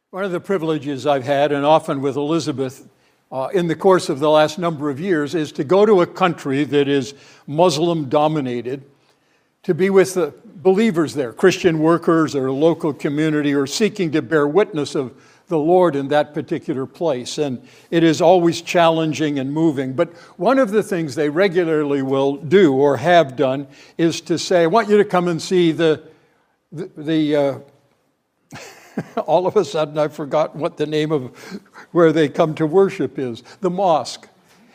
One of the privileges I've had, and often with Elizabeth, in the course of the last number of years, is to go to a country that is Muslim-dominated, to be with the believers there, Christian workers or a local community, or seeking to bear witness of the Lord in that particular place. And it is always challenging and moving. But one of the things they regularly will do or have done is to say, I want you to come and see the all of a sudden I've forgotten what the name of where they come to worship is, the mosque.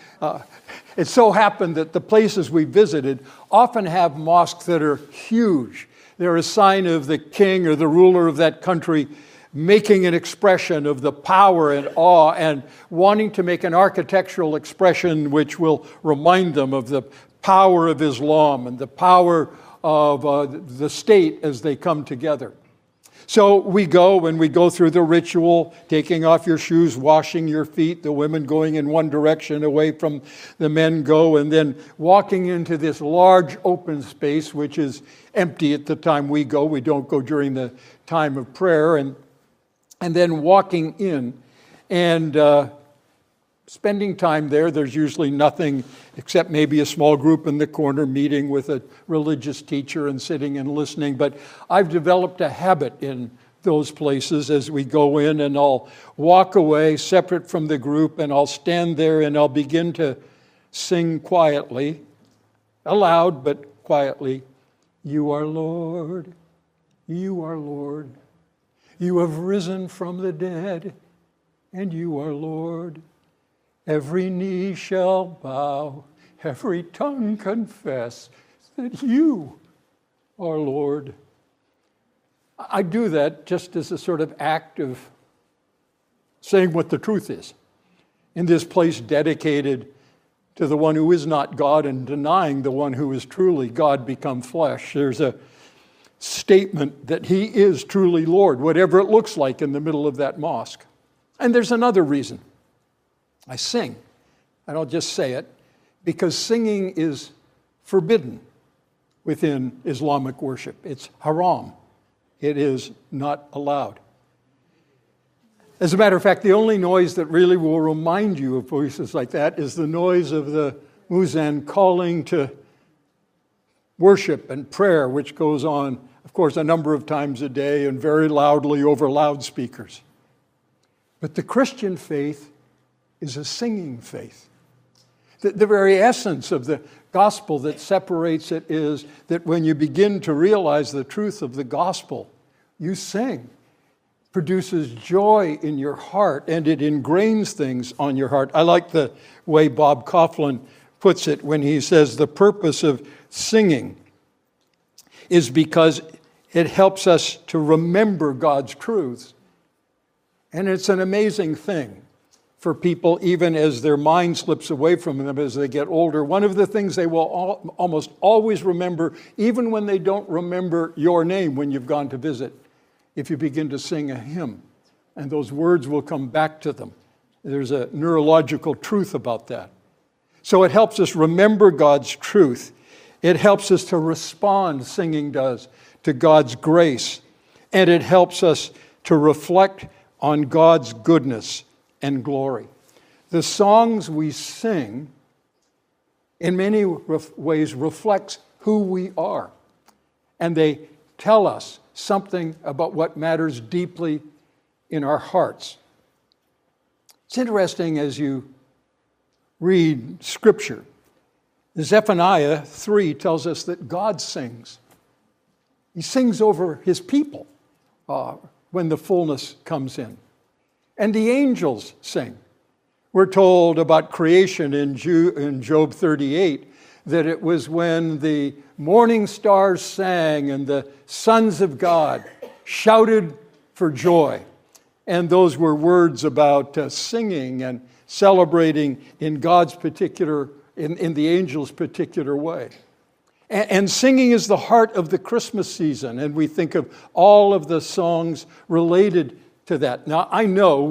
It so happened that the places we visited often have mosques that are huge. They're a sign of the king or the ruler of that country making an expression of the power and awe and wanting to make an architectural expression which will remind them of the power of Islam and the power of the state as they come together. So we go and we go through the ritual, taking off your shoes, washing your feet, the women going in one direction away from the men go, and then walking into this large open space, which is empty at the time we go. We don't go during the time of prayer. And then walking in and spending time there. There's usually nothing except maybe a small group in the corner meeting with a religious teacher and sitting and listening. But I've developed a habit in those places as we go in, and I'll walk away separate from the group, and I'll stand there and I'll begin to sing quietly, aloud but quietly, "You are Lord, you are Lord. You have risen from the dead, and you are Lord. Every knee shall bow, every tongue confess that you are Lord." I do that just as a sort of act of saying what the truth is. In this place dedicated to the one who is not God and denying the one who is truly God become flesh, there's a statement that he is truly Lord, whatever it looks like in the middle of that mosque. And there's another reason. I sing. I don't just say it, because singing is forbidden within Islamic worship. It's haram. It is not allowed. As a matter of fact, the only noise that really will remind you of voices like that is the noise of the muezzin calling to worship and prayer, which goes on, of course, a number of times a day and very loudly over loudspeakers. But the Christian faith is a singing faith. The very essence of the gospel that separates it is that when you begin to realize the truth of the gospel, you sing. It produces joy in your heart, and it ingrains things on your heart. I like the way Bob Coughlin puts it when he says the purpose of singing is because it helps us to remember God's truths. And it's an amazing thing for people, even as their mind slips away from them as they get older. One of the things they will almost always remember, even when they don't remember your name when you've gone to visit, if you begin to sing a hymn, and those words will come back to them. There's a neurological truth about that. So it helps us remember God's truth. It helps us to respond, singing does, to God's grace. And it helps us to reflect on God's goodness and glory. The songs we sing, in many ways, reflects who we are. And they tell us something about what matters deeply in our hearts. It's interesting as you read Scripture. Zephaniah 3 tells us that God sings. He sings over his people when the fullness comes in. And the angels sing. We're told about creation in Job 38 that it was when the morning stars sang and the sons of God shouted for joy. And those were words about singing and celebrating in God's particular, in the angels' particular way. And singing is the heart of the Christmas season, and we think of all of the songs related to that. Now, I know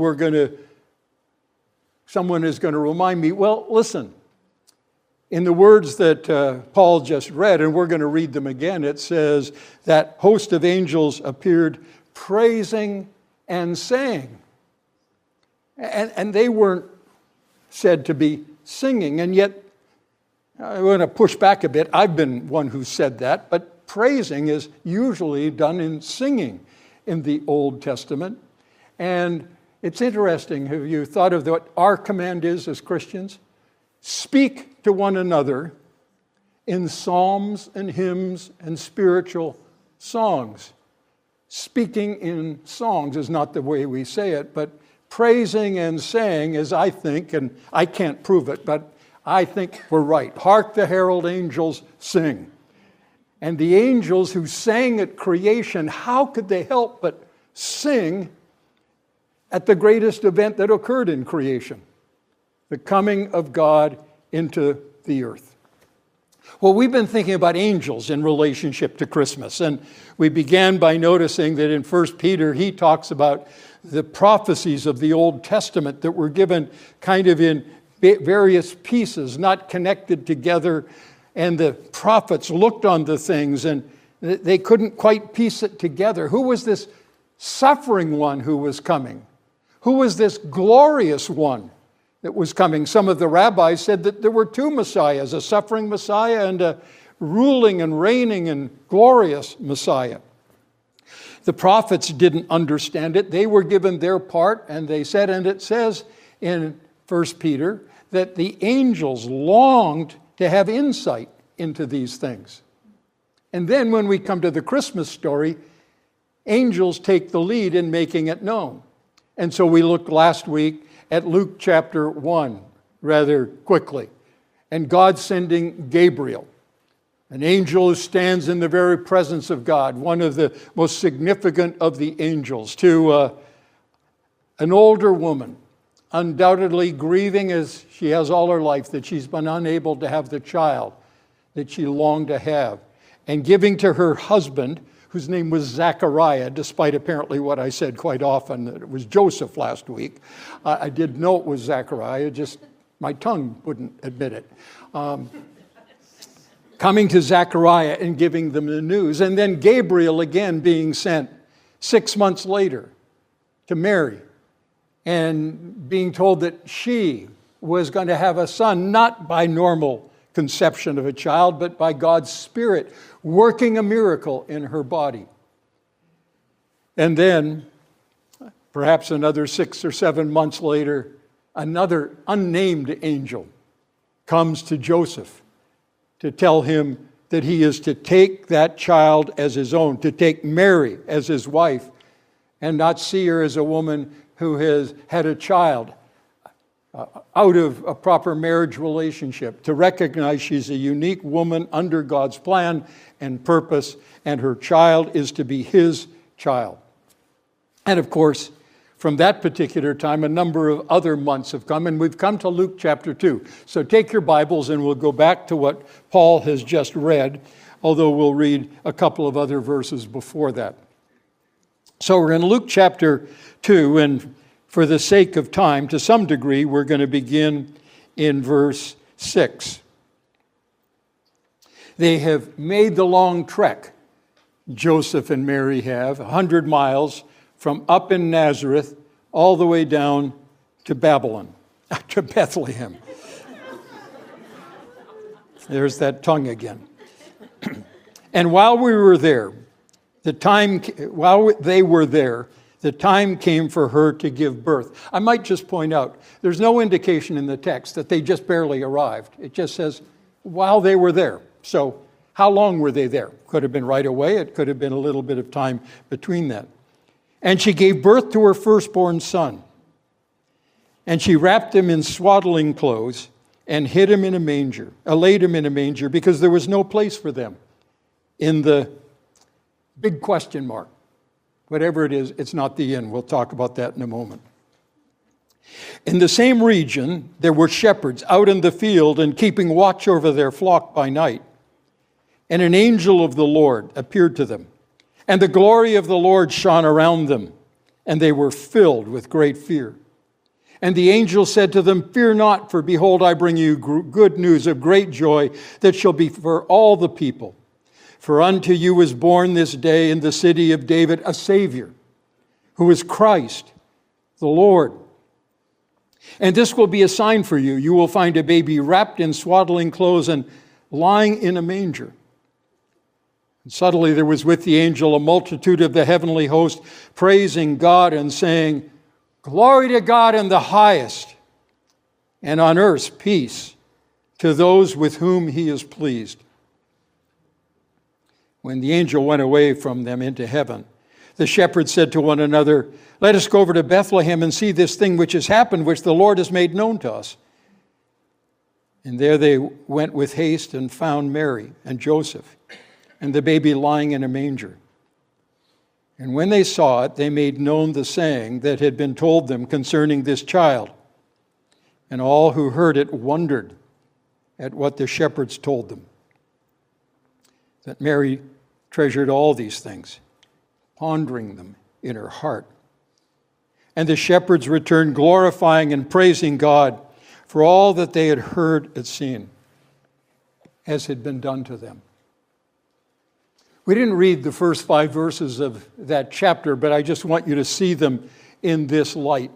someone is going to remind me, well, listen, in the words that Paul just read, and we're going to read them again, it says that host of angels appeared praising and sang. And they weren't said to be singing. And yet, I want to push back a bit. I've been one who said that, but praising is usually done in singing in the Old Testament. And it's interesting. Have you thought of what our command is as Christians? Speak to one another in psalms and hymns and spiritual songs. Speaking in songs is not the way we say it, but praising and saying is, I think, and I can't prove it, but I think we're right. Hark the herald angels sing. And the angels who sang at creation, how could they help but sing at the greatest event that occurred in creation? The coming of God into the earth. Well, we've been thinking about angels in relationship to Christmas, and we began by noticing that in 1 Peter, he talks about the prophecies of the Old Testament that were given kind of in various pieces, not connected together, and the prophets looked on the things and they couldn't quite piece it together. Who was this suffering one who was coming? Who was this glorious one that was coming? Some of the rabbis said that there were two messiahs, a suffering Messiah and a ruling and reigning and glorious Messiah. The prophets didn't understand it. They were given their part, and they said, and it says in 1 Peter, that the angels longed to have insight into these things. And then when we come to the Christmas story, angels take the lead in making it known. And so we looked last week at Luke chapter 1 rather quickly, and God sending Gabriel, an angel who stands in the very presence of God, one of the most significant of the angels, to an older woman, undoubtedly grieving as she has all her life that she's been unable to have the child that she longed to have, and giving to her husband, whose name was Zachariah, despite apparently what I said quite often, that it was Joseph last week. I did know it was Zachariah, just my tongue wouldn't admit it. Coming to Zechariah and giving them the news. And then Gabriel again being sent 6 months later to Mary and being told that she was going to have a son, not by normal conception of a child, but by God's Spirit working a miracle in her body. And then, perhaps another 6 or 7 months later, another unnamed angel comes to Joseph to tell him that he is to take that child as his own, to take Mary as his wife, and not see her as a woman who has had a child out of a proper marriage relationship, to recognize she's a unique woman under God's plan and purpose, and her child is to be his child. And of course, from that particular time, a number of other months have come, and we've come to Luke chapter 2. So take your Bibles and we'll go back to what Paul has just read, although we'll read a couple of other verses before that. So we're in Luke chapter 2, and for the sake of time, to some degree, we're going to begin in verse 6. They have made the long trek, Joseph and Mary have, 100 miles from up in Nazareth all the way down to Babylon, to Bethlehem. There's that tongue again. And while they were there, the time came for her to give birth. I might just point out, there's no indication in the text that they just barely arrived. It just says, while they were there. So how long were they there? Could have been right away. It could have been a little bit of time between that. And she gave birth to her firstborn son. And she wrapped him in swaddling clothes and hid him in a manger, laid him in a manger, because there was no place for them in the big question mark. Whatever it is, it's not the inn. We'll talk about that in a moment. In the same region, there were shepherds out in the field and keeping watch over their flock by night. And an angel of the Lord appeared to them. And the glory of the Lord shone around them, and they were filled with great fear. And the angel said to them, "Fear not, for behold, I bring you good news of great joy that shall be for all the people. For unto you is born this day in the city of David a Savior, who is Christ, the Lord. And this will be a sign for you. You will find a baby wrapped in swaddling clothes and lying in a manger." And suddenly there was with the angel a multitude of the heavenly host, praising God and saying, "Glory to God in the highest, and on earth peace to those with whom he is pleased." When the angel went away from them into heaven, the shepherds said to one another, "Let us go over to Bethlehem and see this thing which has happened, which the Lord has made known to us." And there they went with haste and found Mary and Joseph and the baby lying in a manger. And when they saw it, they made known the saying that had been told them concerning this child. And all who heard it wondered at what the shepherds told them. That Mary treasured all these things, pondering them in her heart. And the shepherds returned, glorifying and praising God for all that they had heard and seen, as had been done to them. We didn't read the first 5 verses of that chapter, but I just want you to see them in this light.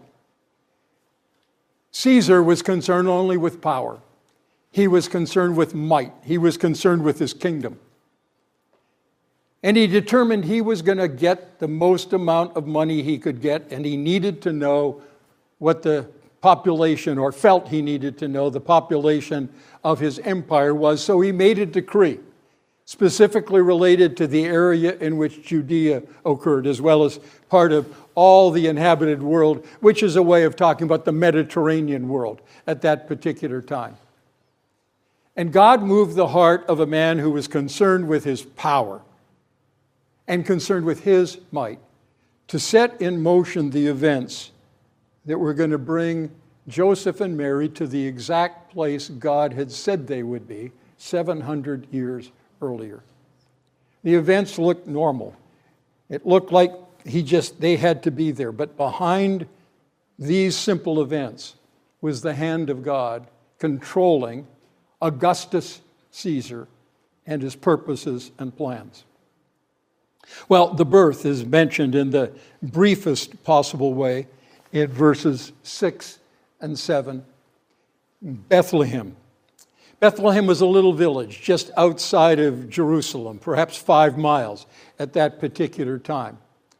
Caesar was concerned only with power. He was concerned with might. He was concerned with his kingdom. And he determined he was going to get the most amount of money he could get, and he needed to know what the population, or felt he needed to know the population of his empire was. So he made a decree specifically related to the area in which Judea occurred, as well as part of all the inhabited world, which is a way of talking about the Mediterranean world at that particular time. And God moved the heart of a man who was concerned with his power and concerned with his might to set in motion the events that were going to bring Joseph and Mary to the exact place God had said they would be 700 years earlier. The events looked normal. It looked like they had to be there. But behind these simple events was the hand of God controlling Augustus Caesar and his purposes and plans. Well, the birth is mentioned in the briefest possible way in verses 6 and 7. Bethlehem. Bethlehem was a little village just outside of Jerusalem, perhaps 5 miles at that particular time.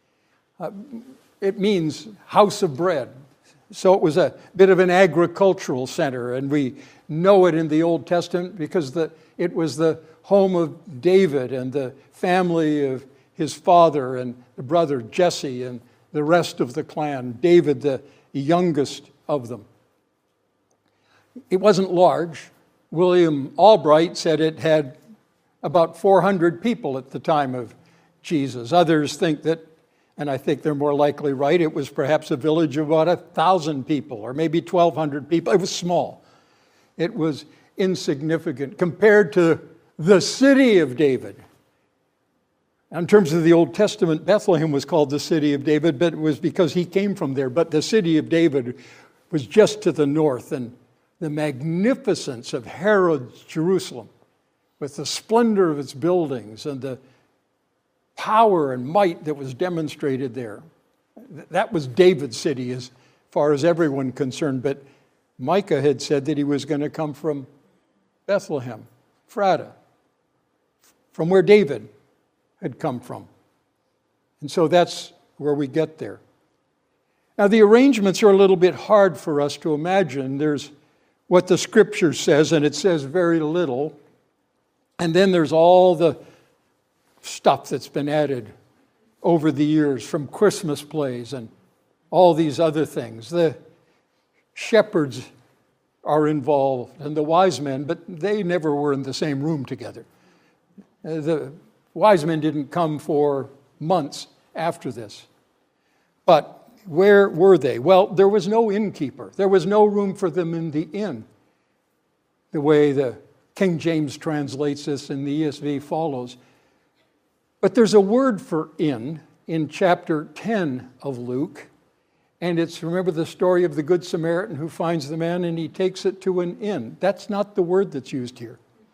It means house of bread. So it was a bit of an agricultural center, and we know it in the Old Testament because it was the home of David and the family of his father and the brother Jesse and the rest of the clan, David the youngest of them. It wasn't large. William Albright said it had about 400 people at the time of Jesus. Others think that, and I think they're more likely right, it was perhaps a village of about 1,000 people or maybe 1,200 people. It was small. It was insignificant compared to the city of David. In terms of the Old Testament, Bethlehem was called the city of David, but it was because he came from there. But the city of David was just to the north, and the magnificence of Herod's Jerusalem, with the splendor of its buildings and the power and might that was demonstrated there. That was David's city as far as everyone concerned. But Micah had said that he was going to come from Bethlehem, Ephratah, from where David had come from. And so that's where we get there. Now, the arrangements are a little bit hard for us to imagine. There's what the Scripture says, and it says very little. And then there's all the stuff that's been added over the years from Christmas plays and all these other things. The shepherds are involved and the wise men, but they never were in the same room together. The wise men didn't come for months after this. But where were they? Well, there was no innkeeper. There was no room for them in the inn. The way the King James translates this and the ESV follows. But there's a word for inn in chapter 10 of Luke. And it's, remember the story of the Good Samaritan who finds the man and he takes it to an inn. That's not the word that's used here.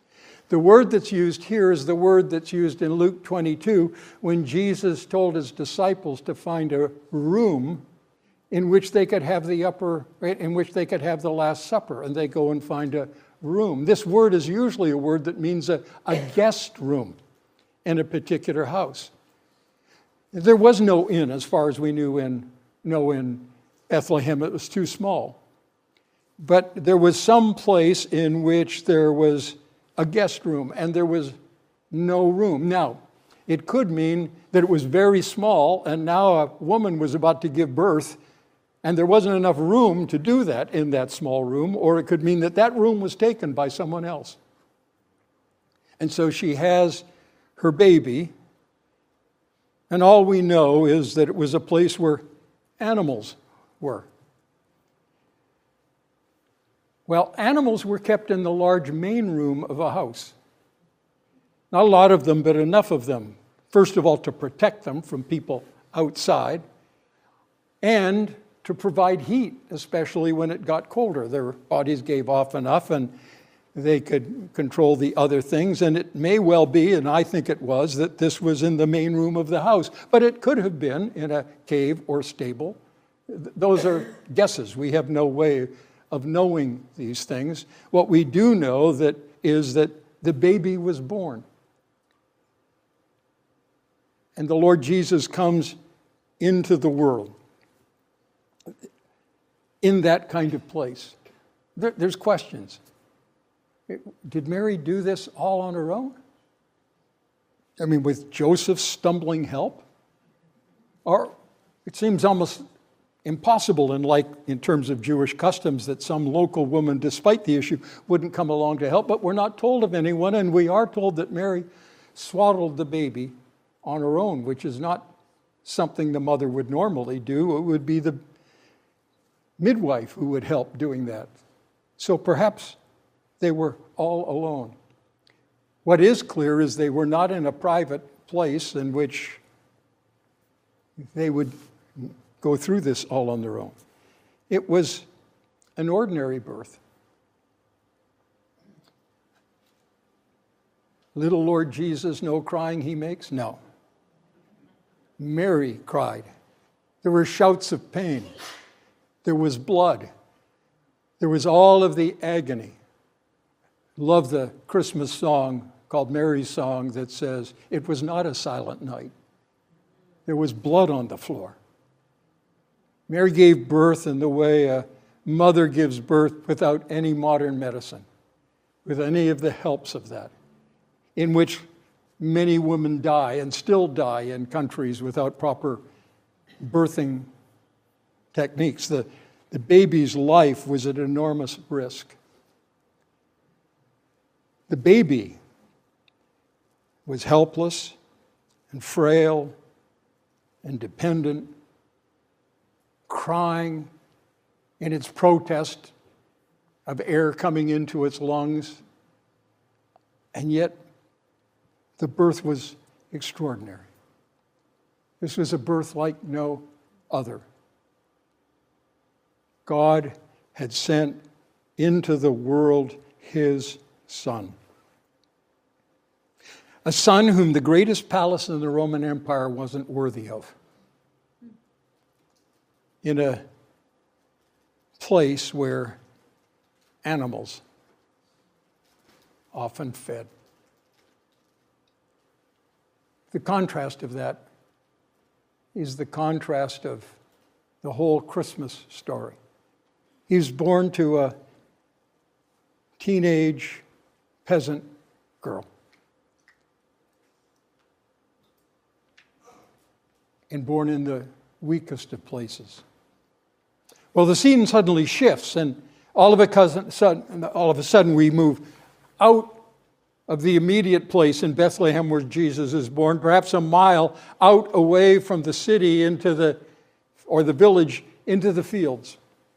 The word that's used here is the word that's used in Luke 22 when Jesus told his disciples to find a room in which they could have the Last Supper, and they go and find a room. This word is usually a word that means a guest room in a particular house. There was no inn, as far as we know in Bethlehem. It was too small. But there was some place in which there was a guest room, and there was no room. Now, it could mean that it was very small, and now a woman was about to give birth, and there wasn't enough room to do that in that small room, or it could mean that that room was taken by someone else. And so she has her baby, and all we know is that it was a place where animals were. Well, animals were kept in the large main room of a house. Not a lot of them, but enough of them. First of all, to protect them from people outside, and to provide heat, especially when it got colder. Their bodies gave off enough, and they could control the other things. And it may well be, and I think it was, that this was in the main room of the house. But it could have been in a cave or stable. Those are guesses. We have no way of knowing these things. What we do know is that the baby was born. And the Lord Jesus comes into the world in that kind of place. There's questions. Did Mary do this all on her own? I mean, with Joseph's stumbling help? Or it seems almost impossible in terms of Jewish customs that some local woman, despite the issue, wouldn't come along to help. But we're not told of anyone, and we are told that Mary swaddled the baby on her own, which is not something the mother would normally do. It would be the midwife who would help doing that. So perhaps they were all alone. What is clear is they were not in a private place in which they would go through this all on their own. It was an ordinary birth. Little Lord Jesus, no crying he makes? No. Mary cried. There were shouts of pain. There was blood. There was all of the agony. Love the Christmas song called Mary's Song that says, "It was not a silent night. There was blood on the floor." Mary gave birth in the way a mother gives birth without any modern medicine, with any of the helps of that, in which many women die and still die in countries without proper birthing techniques. The baby's life was at enormous risk. The baby was helpless and frail and dependent, crying in its protest of air coming into its lungs. And yet, the birth was extraordinary. This was a birth like no other. God had sent into the world his Son. A son whom the greatest palace in the Roman Empire wasn't worthy of. In a place where animals often fed. The contrast of that is the contrast of the whole Christmas story. He was born to a teenage peasant girl. And born in the weakest of places. Well, the scene suddenly shifts, and all of a sudden we move out of the immediate place in Bethlehem where Jesus is born, perhaps a mile out away from the city or the village into the fields.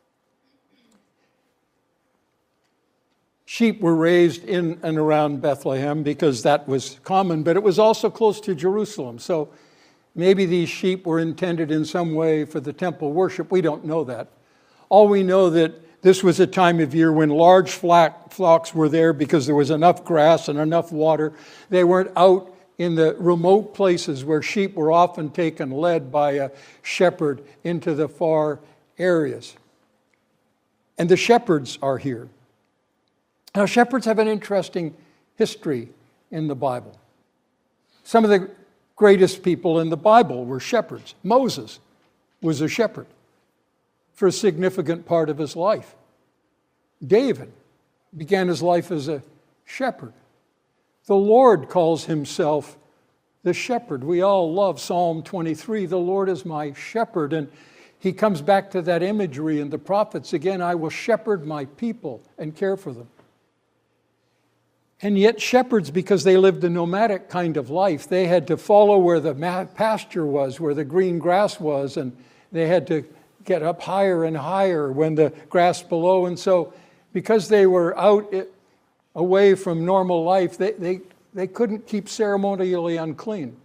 Sheep were raised in and around Bethlehem because that was common, but it was also close to Jerusalem. So maybe these sheep were intended in some way for the temple worship. We don't know that. All we know that This was a time of year when large flocks were there because there was enough grass and enough water. They weren't out in the remote places where sheep were often taken, led by a shepherd into the far areas. And the shepherds are here. Now, shepherds have an interesting history in the Bible. Some of the greatest people in the Bible were shepherds. Moses was a shepherd for a significant part of his life. David began his life as a shepherd. The Lord calls himself the shepherd. We all love Psalm 23, the Lord is my shepherd. And he comes back to that imagery in the prophets again, I will shepherd my people and care for them. And yet shepherds, because they lived a nomadic kind of life, they had to follow where the pasture was, where the green grass was, and they had to get up higher and higher when the grass below. And so because they were out away from normal life, they couldn't keep ceremonially clean.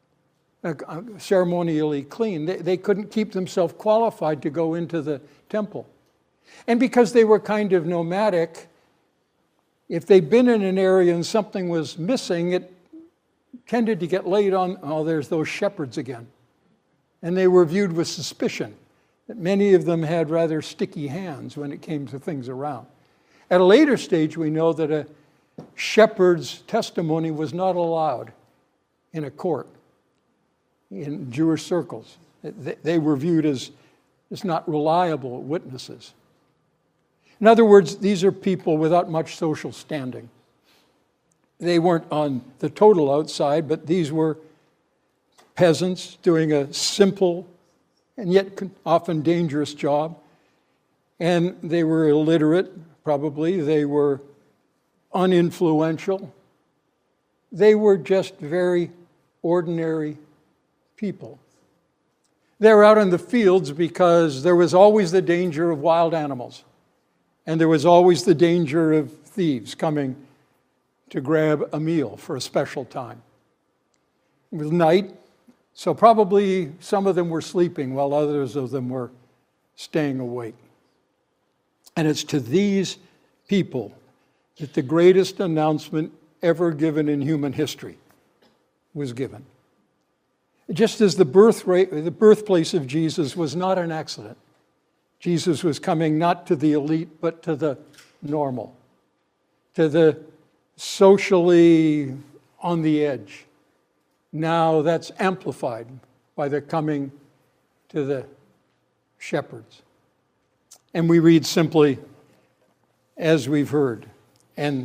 They couldn't keep themselves qualified to go into the temple. And because they were kind of nomadic, if they'd been in an area and something was missing, it tended to get laid on, oh, there's those shepherds again. And they were viewed with suspicion that many of them had rather sticky hands when it came to things around. At a later stage, we know that a shepherd's testimony was not allowed in a court in Jewish circles. They were viewed as not reliable witnesses. In other words, these are people without much social standing. They weren't on the total outside, but these were peasants doing a simple and yet often dangerous job. And they were illiterate, probably. They were uninfluential. They were just very ordinary people. They were out in the fields because there was always the danger of wild animals. And there was always the danger of thieves coming to grab a meal for a special time. It was night, so probably some of them were sleeping while others of them were staying awake. And it's to these people that the greatest announcement ever given in human history was given. Just as the birthplace of Jesus was not an accident. Jesus was coming not to the elite, but to the normal, to the socially on the edge. Now that's amplified by the coming to the shepherds. And we read simply, as we've heard, and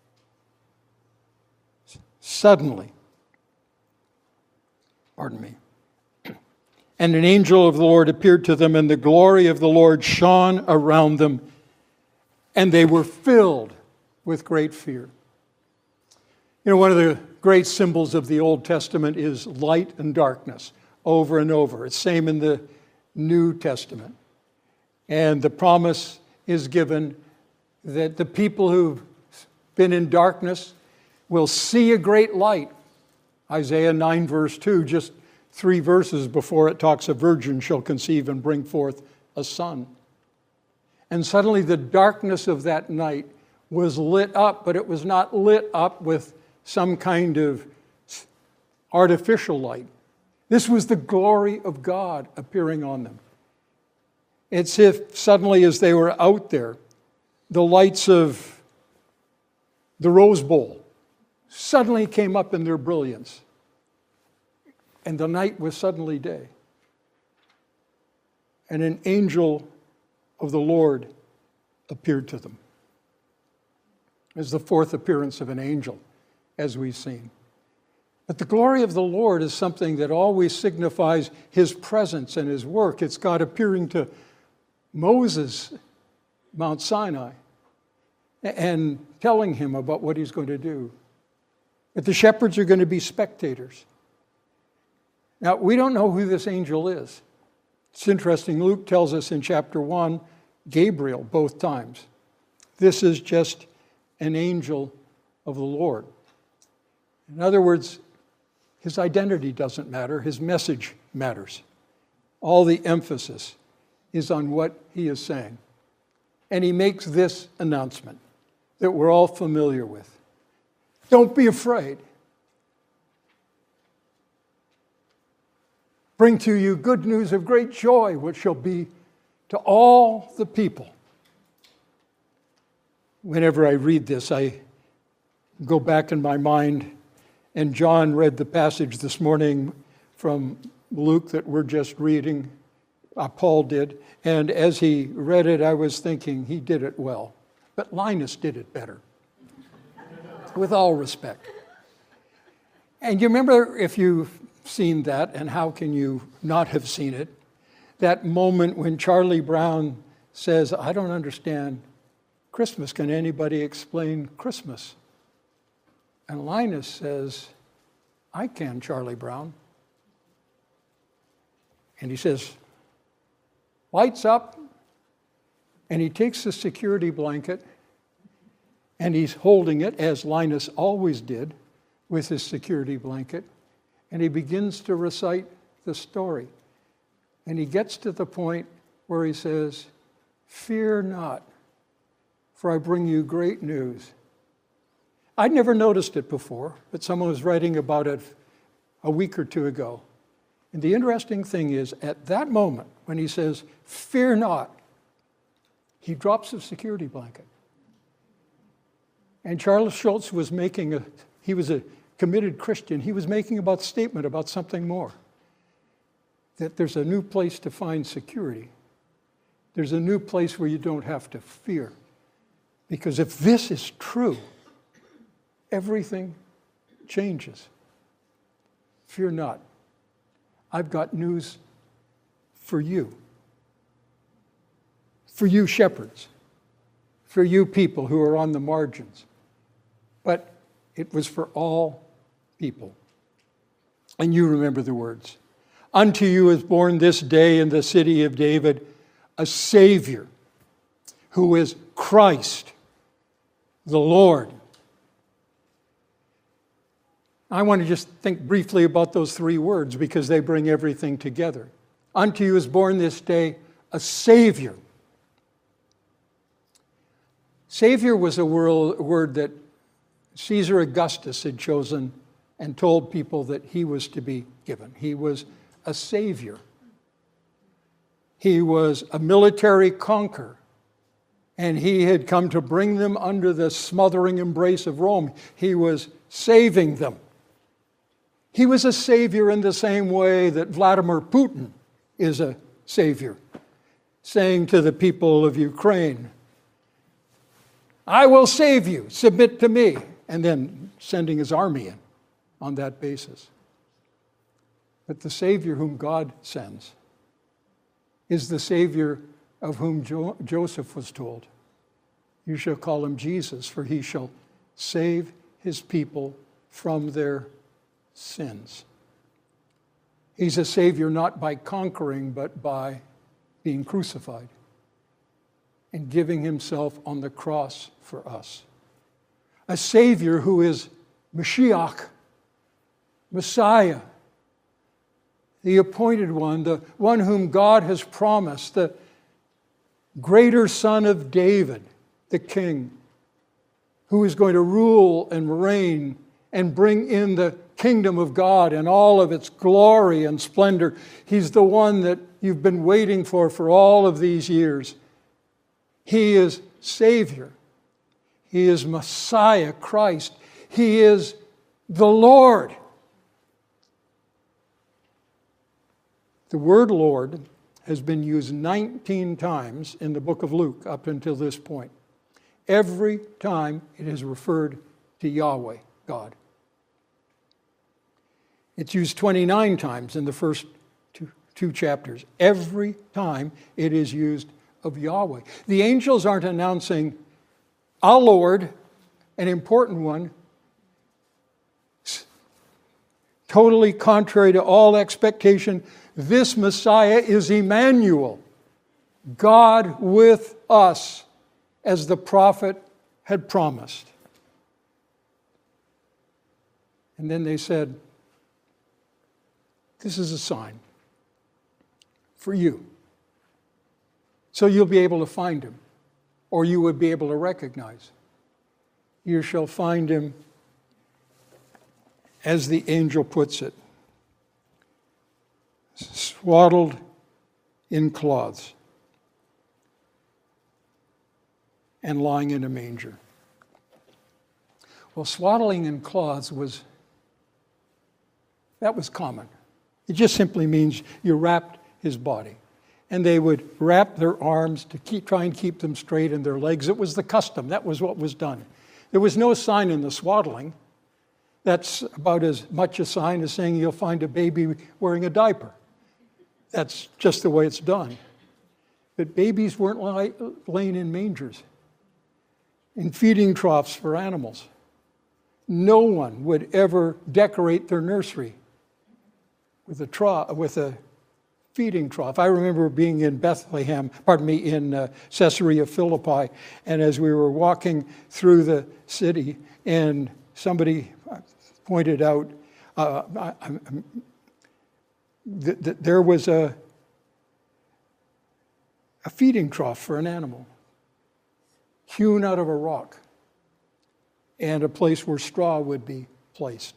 suddenly, and an angel of the Lord appeared to them, and the glory of the Lord shone around them, and they were filled with great fear. You know, one of the great symbols of the Old Testament is light and darkness, over and over. It's same in the New Testament. And the promise is given that the people who've been in darkness will see a great light. Isaiah 9 verse 2, just 3 verses before it talks, a virgin shall conceive and bring forth a son. And suddenly the darkness of that night was lit up, but it was not lit up with some kind of artificial light. This was the glory of God appearing on them. It's if suddenly as they were out there, the lights of the Rose Bowl suddenly came up in their brilliance. And the night was suddenly day. And an angel of the Lord appeared to them. It's the fourth appearance of an angel, as we've seen. But the glory of the Lord is something that always signifies his presence and his work. It's God appearing to Moses, Mount Sinai, and telling him about what he's going to do. But the shepherds are going to be spectators. Now, we don't know who this angel is. It's interesting. Luke tells us in chapter 1, Gabriel, both times. This is just an angel of the Lord. In other words, his identity doesn't matter. His message matters. All the emphasis is on what he is saying. And he makes this announcement that we're all familiar with. Don't be afraid. Bring to you good news of great joy, which shall be to all the people. Whenever I read this, I go back in my mind, and John read the passage this morning from Luke that we're just reading. Paul did. And as he read it, I was thinking he did it well. But Linus did it better, with all respect. And you remember, if you've seen that, and how can you not have seen it, that moment when Charlie Brown says, I don't understand Christmas. Can anybody explain Christmas? And Linus says, I can, Charlie Brown. And he says, lights up, and he takes the security blanket, and he's holding it, as Linus always did, with his security blanket, and he begins to recite the story. And he gets to the point where he says, fear not, for I bring you great news. I'd never noticed it before, but someone was writing about it a week or two ago. And the interesting thing is, at that moment, when he says, fear not, he drops the security blanket. And Charles Schultz was he was a committed Christian. He was making a statement about something more. That there's a new place to find security. There's a new place where you don't have to fear. Because if this is true, everything changes. Fear not. I've got news for you. For you shepherds. For you people who are on the margins. But it was for all people. And you remember the words. Unto you is born this day in the city of David a Savior, who is Christ, the Lord. I want to just think briefly about those three words because they bring everything together. Unto you is born this day a Savior. Savior was a word that Caesar Augustus had chosen and told people that he was to be given. He was a savior. He was a military conqueror, and he had come to bring them under the smothering embrace of Rome. He was saving them. He was a savior in the same way that Vladimir Putin is a savior, saying to the people of Ukraine, I will save you, submit to me, and then sending his army in on that basis. But the Savior whom God sends is the Savior of whom Joseph was told, you shall call him Jesus, for he shall save his people from their sins. He's a Savior not by conquering, but by being crucified and giving himself on the cross for us. A Savior who is Mashiach, Messiah, the appointed one, the one whom God has promised, the greater son of David, the king, who is going to rule and reign and bring in the kingdom of God and all of its glory and splendor. He's the one that you've been waiting for all of these years. He is Savior. He is Messiah, Christ. He is the Lord. The word Lord has been used 19 times in the book of Luke up until this point. Every time it is referred to Yahweh, God. It's used 29 times in the first two chapters. Every time it is used of Yahweh. The angels aren't announcing our Lord, an important one, totally contrary to all expectation. This Messiah is Emmanuel, God with us, as the prophet had promised. And then they said, this is a sign for you. So you'll be able to find him. or you would be able to recognize. You shall find him, as the angel puts it, swaddled in cloths and lying in a manger. Well, swaddling in cloths was common. It just simply means you wrapped his body. And they would wrap their arms to try and keep them straight, and their legs. It was the custom. That was what was done. There was no sign in the swaddling. That's about as much a sign as saying you'll find a baby wearing a diaper. That's just the way it's done. But babies weren't laying in mangers, in feeding troughs for animals. No one would ever decorate their nursery with a feeding trough. I remember being in in Caesarea Philippi, and as we were walking through the city, and somebody pointed out that there was a feeding trough for an animal, hewn out of a rock, and a place where straw would be placed.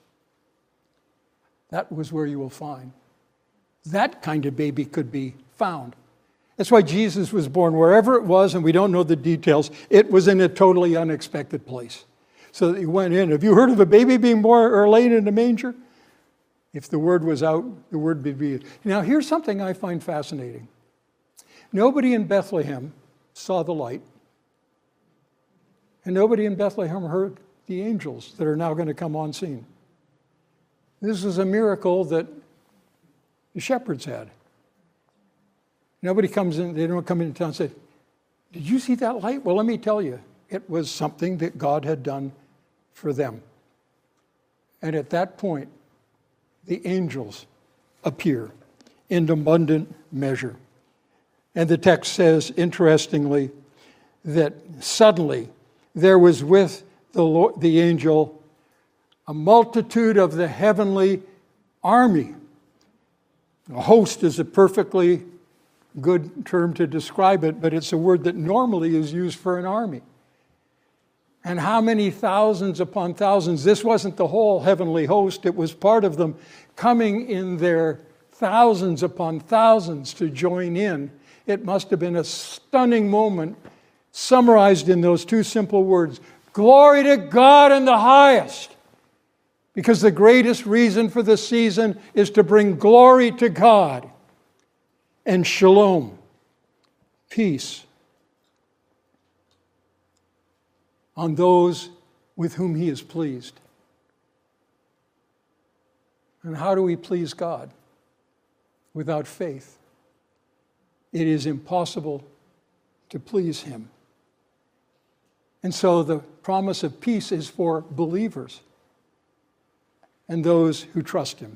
That was where you will find. That kind of baby could be found. That's why Jesus was born wherever it was, and we don't know the details. It was in a totally unexpected place. So that he went in. Have you heard of a baby being born or laid in a manger? If the word was out, the word would be. Now, here's something I find fascinating. Nobody in Bethlehem saw the light, and nobody in Bethlehem heard the angels that are now going to come on scene. This is a miracle that the shepherds had. Nobody comes in, they don't come into town and say, did you see that light? Well, let me tell you, it was something that God had done for them. And at that point, the angels appear in abundant measure. And the text says, interestingly, that suddenly there was with the angel a multitude of the heavenly army. A host is a perfectly good term to describe it, but it's a word that normally is used for an army. And how many thousands upon thousands? This wasn't the whole heavenly host. It was part of them coming in their thousands upon thousands to join in. It must have been a stunning moment summarized in those two simple words, glory to God in the highest. Because the greatest reason for the season is to bring glory to God. And shalom, peace, on those with whom he is pleased. And how do we please God? Without faith. It is impossible to please him. And so the promise of peace is for believers and those who trust him.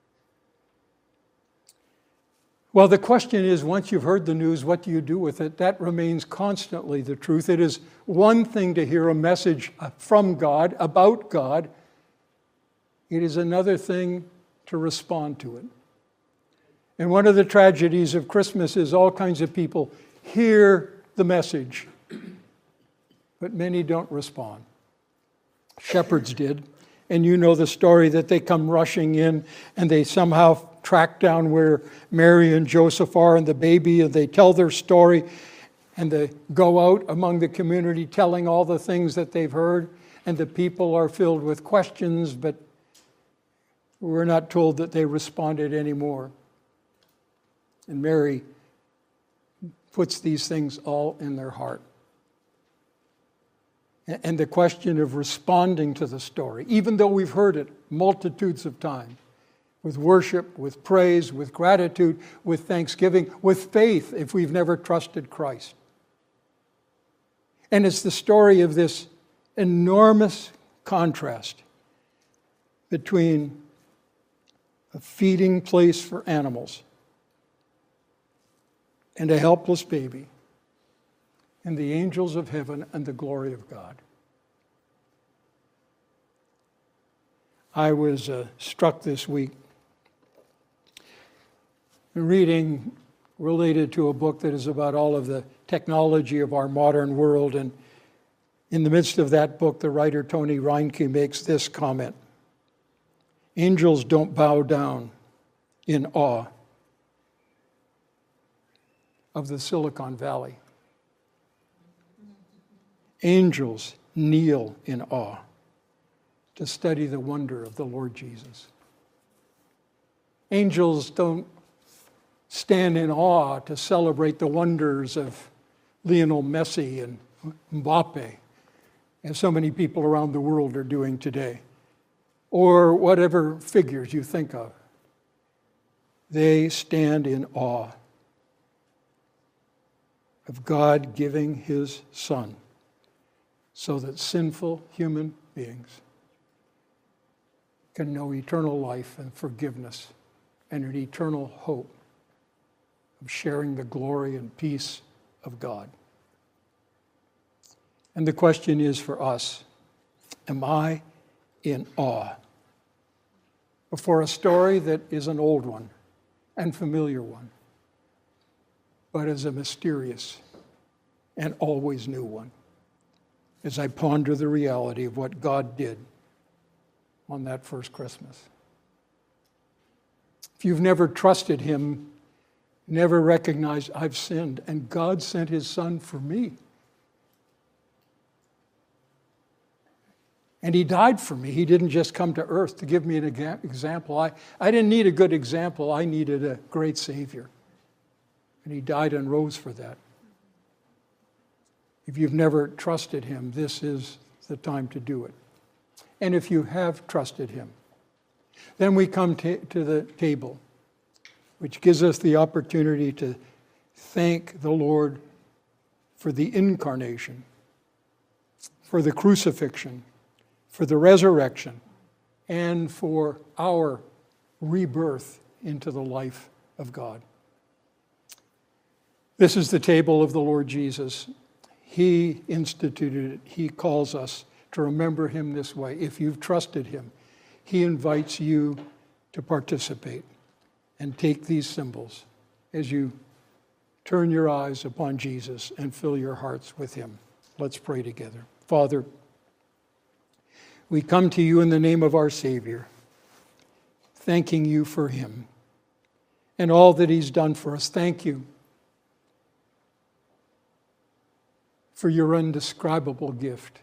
Well, the question is, once you've heard the news, what do you do with it? That remains constantly the truth. It is one thing to hear a message from God, about God. It is another thing to respond to it. And one of the tragedies of Christmas is all kinds of people hear the message, but many don't respond. Shepherds did. And you know the story that they come rushing in and they somehow track down where Mary and Joseph are and the baby, and they tell their story, and they go out among the community telling all the things that they've heard, and the people are filled with questions, but we're not told that they responded anymore. And Mary puts these things all in their heart. And the question of responding to the story, even though we've heard it multitudes of times, with worship, with praise, with gratitude, with thanksgiving, with faith if we've never trusted Christ. And it's the story of this enormous contrast between a feeding place for animals and a helpless baby, and the angels of heaven and the glory of God. I was struck this week reading related to a book that is about all of the technology of our modern world. And in the midst of that book, the writer Tony Reinke makes this comment: angels don't bow down in awe of the Silicon Valley. Angels kneel in awe to study the wonder of the Lord Jesus. Angels don't stand in awe to celebrate the wonders of Lionel Messi and Mbappe, as so many people around the world are doing today, or whatever figures you think of. They stand in awe of God giving his Son so that sinful human beings can know eternal life and forgiveness and an eternal hope of sharing the glory and peace of God. And the question is for us, am I in awe before a story that is an old one and familiar one, but is a mysterious and always new one, as I ponder the reality of what God did on that first Christmas? If you've never trusted him, never recognized I've sinned, and God sent his Son for me, and he died for me. He didn't just come to earth to give me an example. I didn't need a good example. I needed a great Savior. And he died and rose for that. If you've never trusted him, this is the time to do it. And if you have trusted him, then we come to the table, which gives us the opportunity to thank the Lord for the incarnation, for the crucifixion, for the resurrection, and for our rebirth into the life of God. This is the table of the Lord Jesus. He instituted it. He calls us to remember him this way. If you've trusted him, he invites you to participate and take these symbols as you turn your eyes upon Jesus and fill your hearts with him. Let's pray together. Father, we come to you in the name of our Savior, thanking you for him and all that he's done for us. Thank you for your indescribable gift.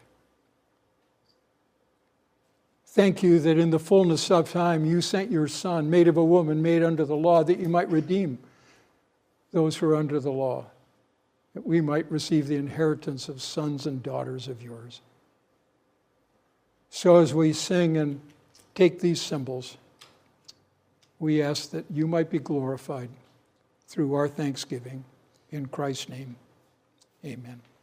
Thank you that in the fullness of time you sent your Son, made of a woman, made under the law, that you might redeem those who are under the law, that we might receive the inheritance of sons and daughters of yours. So as we sing and take these symbols, we ask that you might be glorified through our thanksgiving. In Christ's name, amen.